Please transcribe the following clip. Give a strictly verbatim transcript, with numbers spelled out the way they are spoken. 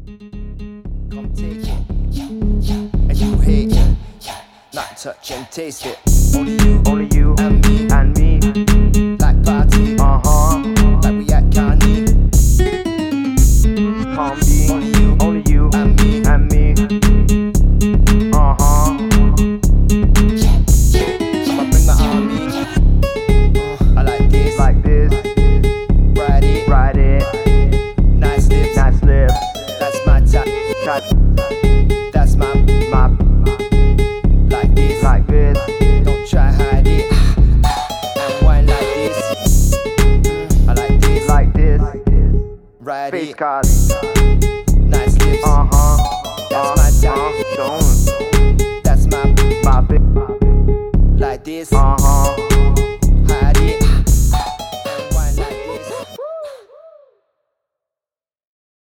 Come take it, and you hate it. Not touch and taste it. Only you, Only you and me, and me. like party, Uh-huh. like we at Carney. Palm B. Only you, Only you and me, and me. Uh-huh. I'ma bring my army. Uh, I like this, Like this. ride it, Ride it. nice lips, Nice lips. that's my type, Type. that's my, My. like this, Like this. don't try hide it, and wine like this, I like this, Like this. ride Face it, cards. nice lips, Uh-huh. that's my type, Uh-huh. Don't. that's my, My big. like this, Uh-huh.